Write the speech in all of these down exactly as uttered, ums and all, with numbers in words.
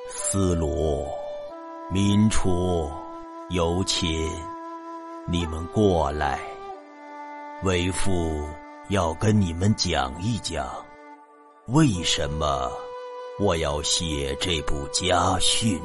司罗、民初、尤秦，你们过来，为父要跟你们讲一讲，为什么我要写这部家训。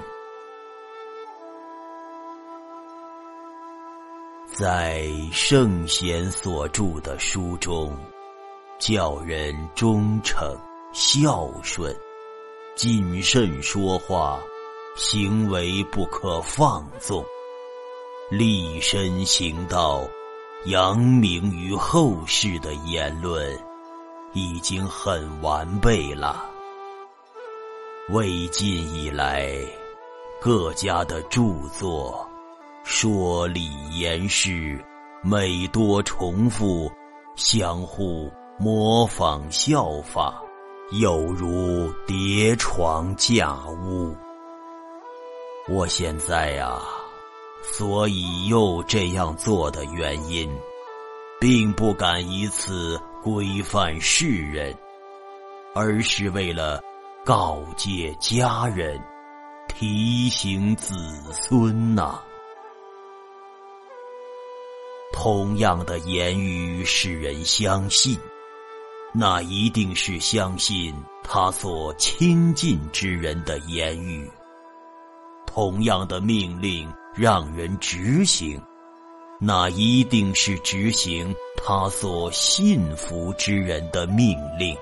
在圣贤所著的书中，教人忠诚、孝顺，谨慎说话，行为不可放纵，立身行道，扬名于后世的言论已经很完备了。魏晋以来，各家的著作说理言事，每多重复，相互模仿效法，有如叠床架屋。我现在啊，所以又这样做的原因，并不敢以此规范世人，而是为了告诫家人，提醒子孙呐、啊。同样的言语使人相信，那一定是相信他所亲近之人的言语；同样的命令让人执行，那一定是执行他所信服之人的命令。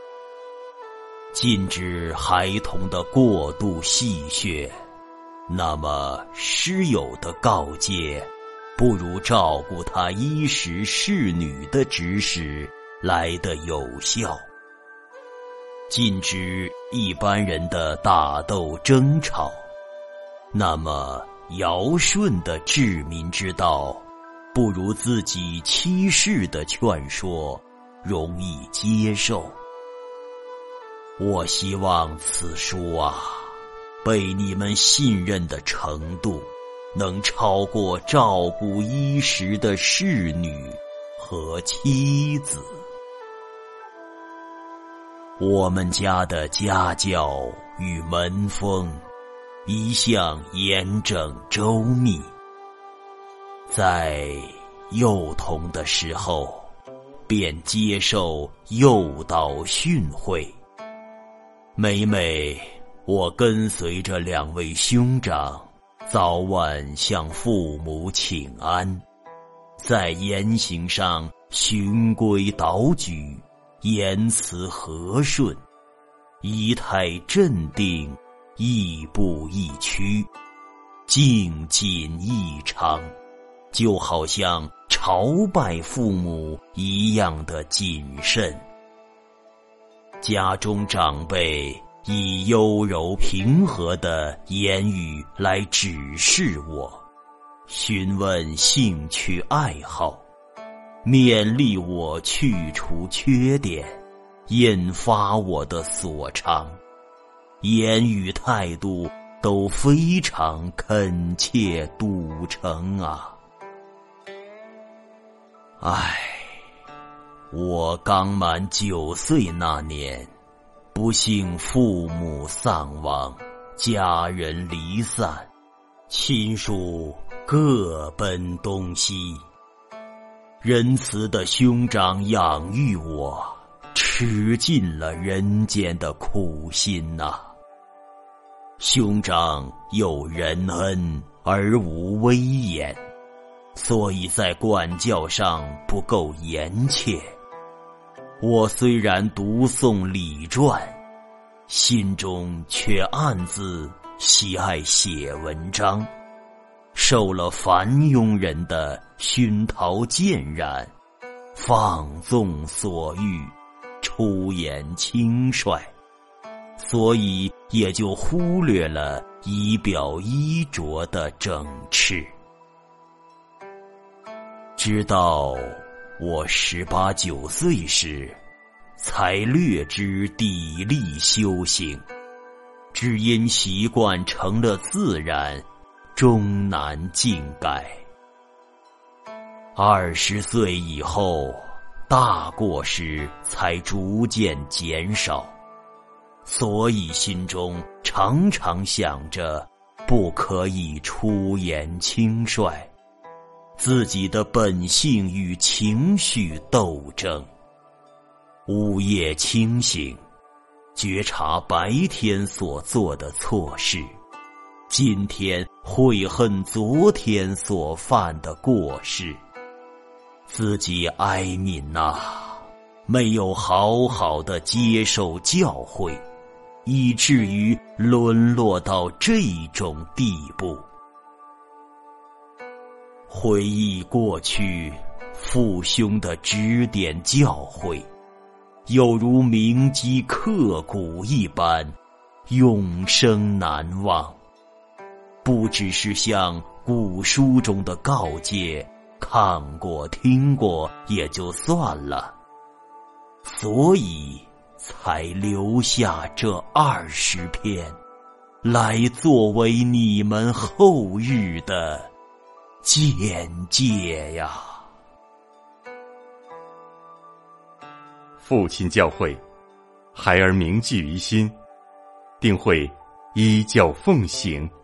禁止孩童的过度戏谑，那么师友的告诫不如照顾他衣食侍女的指使来得有效。禁止一般人的大斗争吵，那么尧舜的治民之道不如自己妻室的劝说容易接受。我希望此书啊，被你们信任的程度能超过照顾衣食的侍女和妻子。我们家的家教与门风一向严整周密，在幼童的时候便接受诱导训诲。每每我跟随着两位兄长早晚向父母请安，在言行上循规蹈矩，言辞和顺，仪态镇定，亦步亦趋，静谨异常，就好像朝拜父母一样的谨慎。家中长辈以优柔平和的言语来指示我，询问兴趣爱好，勉励我去除缺点，引发我的所长，言语态度都非常恳切笃诚啊。唉，我刚满九岁那年，不幸父母丧亡，家人离散，亲属各奔东西。仁慈的兄长养育我，吃尽了人间的苦心呐、啊。兄长有仁恩而无威严，所以在管教上不够严切。我虽然读诵《礼传》，心中却暗自喜爱写文章，受了凡庸人的熏陶渐染，放纵所欲，出言轻率，所以也就忽略了仪表衣着的整饬。直到我十八九岁时，才略知砥砺修行，只因习惯成了自然，终难尽改。二十岁以后，大过失才逐渐减少， 所以心中常常想着不可以出言轻率，自己的本性与情绪斗争。午夜清醒，觉察白天所做的错事，今天悔恨昨天所犯的过失，自己哀悯啊，没有好好的接受教诲，以至于沦落到这种地步。回忆过去父兄的指点教诲，有如铭记刻骨一般，永生难忘。不只是像古书中的告诫，看过听过也就算了，所以才留下这二十篇，来作为你们后日的见解呀。 父亲教诲，孩儿铭记于心，定会依教奉行。